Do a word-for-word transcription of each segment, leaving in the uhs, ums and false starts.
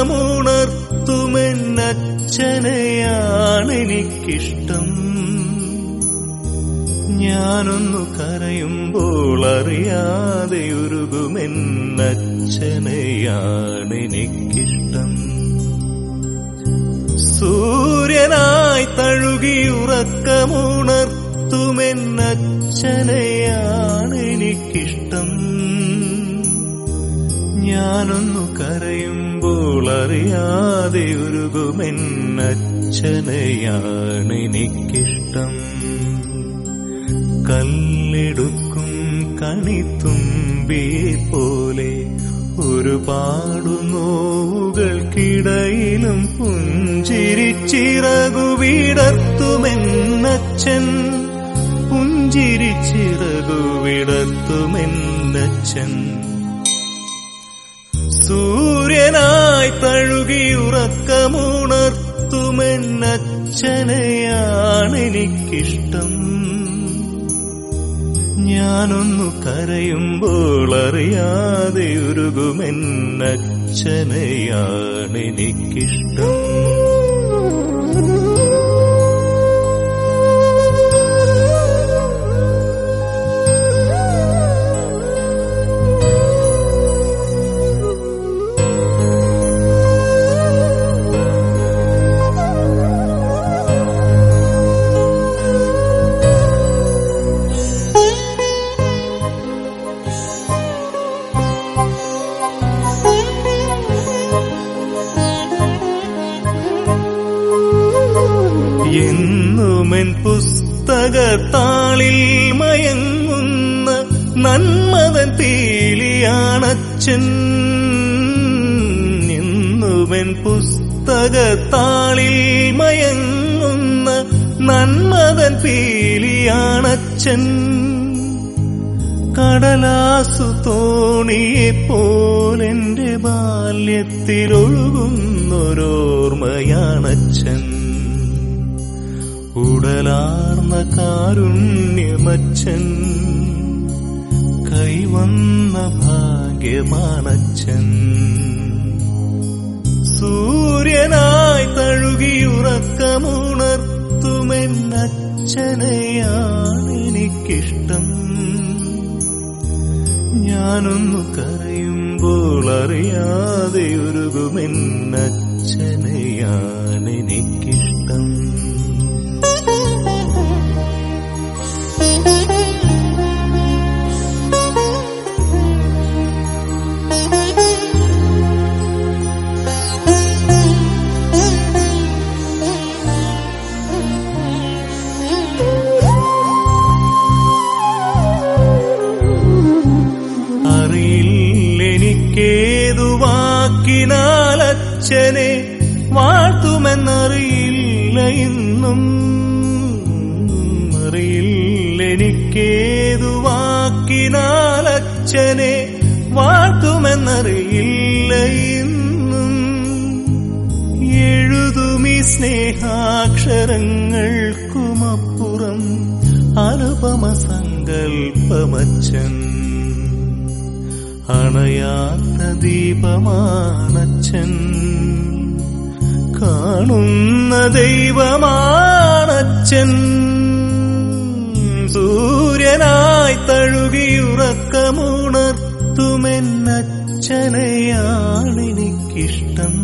ഉറക്കമുണർത്തുമെന്നച്ഛനെയാണെനിക്കിഷ്ടം. ഞാനൊന്നു കരയുമ്പോൾ അറിയാതെ ഉരുകുമെന്നച്ഛനെയാണെനിക്കിഷ്ടം. സൂര്യനായി തഴുകി ഉറക്കമുണർത്തുമെന്നച്ഛനെയാണെനിക്കിഷ്ടം. ഞാനൊന്നു കരയുമ്പോൾ അറിയാതെ ഉരുകുമെന്നച്ഛനെയാണെനിക്കിഷ്ടം. കല്ലെടുക്കും കണിത്തുമ്പിയെ പോലെ ഒരുപാടു നോവുകൾക്കിടയിലും പുഞ്ചിരിച്ചിറകു വിടർത്തുമെന്നച്ഛൻ. പുഞ്ചിരിച്ചിറകു വിടർത്തുമെന്നച്ഛൻ. സൂര്യനായി തഴുകി ഉറക്കമുണർത്തുമെന്നച്ഛനെയാണെനിക്കിഷ്ടം. ഞാനൊന്നു കരയുമ്പോൾ അറിയാതെ ഉരുകുമെന്നച്ഛനെയാണെനിക്കിഷ്ടം. എന്നുമെൻ പുസ്തകത്താളിൽ മയങ്ങുന്ന നന്മതൻ പീലിയാണച്ഛൻ. എന്നുമെൻ പുസ്തകത്താളിൽ മയങ്ങുന്ന നന്മതൻ പീലിയാണച്ഛൻ. കടലാസു തോണിയെപ്പോലെന്റെ ബാല്യത്തിലൊഴുകുന്നൊരോർമ്മയാണച്ഛൻ. ഉടലാർന്ന കാരുണ്യമച്ഛൻ. കൈവന്ന ഭാഗ്യമാണച്ഛൻ. സൂര്യനായി തഴുകിയുറക്കമുണർത്തുമെന്നച്ഛനെയാണെനിക്കിഷ്ടം. ഞാനൊന്നു കരയുമ്പോൾ അറിയാതെ ഉരുകുമെന്നച്ഛനെയാണെനിക്കിഷ്ടം. അറിയില്ലെനിക്കേതു വാക്കിനാലച്ഛനെ വാഴ്ത്തുമെന്നറിയില്ല ഇന്നും. അറിയില്ലെനിക്കേതു വാക്കിനാലച്ഛനെ വാഴ്ത്തുമെന്നറിയില്ല ഇന്നും. എഴുതുമീ സ്നേഹാക്ഷരങ്ങൾക്കുമപ്പുറം അനുപമ സങ്കൽപ്പമച്ഛൻ. അണയാത്ത ദീപമാണച്ഛൻ. കാണുന്ന ദൈവമാണച്ഛൻ. സൂര്യനായി തഴുകിയുറക്കമുണർത്തുമെന്നച്ഛനെയാണെനിക്കിഷ്ടം.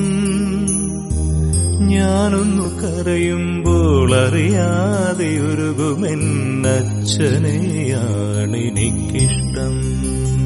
ഞാനൊന്നു കരയുമ്പോൾ അറിയാതെ ഉരുകുമെന്നച്ഛനെയാണെനിക്കിഷ്ടം.